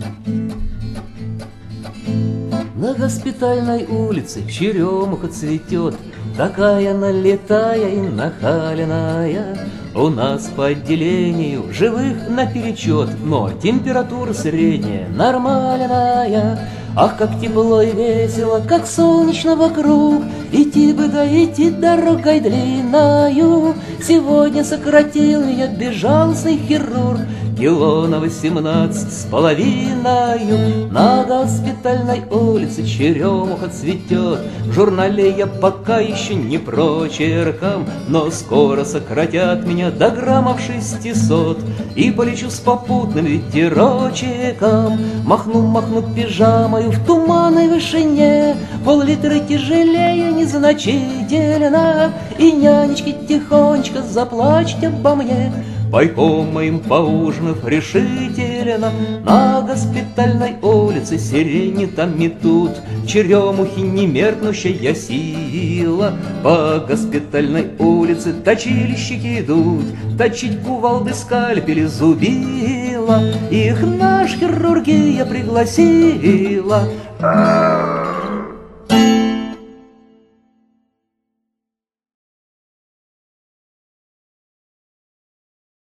На Госпитальной улице черемуха цветет, такая налетая и нахаленная. У нас по отделению живых наперечет, но температура средняя, нормальная. Ах, как тепло и весело, как солнечно вокруг, идти бы да идти дорогой длинною. Сегодня сократил я безжалостный хирург кило на 18,5. На Госпитальной улице черемуха цветет, в журнале я пока еще не прочеркам, но скоро сократят меня до граммов 600 и полечу с попутным ветерочеком. Махну пижамою в туманной вышине, пол-литра тяжелее незначительно, и нянечки тихонечко заплачут обо мне. Пайком моим поужинав решительно, на Госпитальной улице сирени там метут, черемухи немеркнущая сила. По Госпитальной улице точильщики идут, точить кувалды, скальпели, зубила. Их наш хирургия пригласила.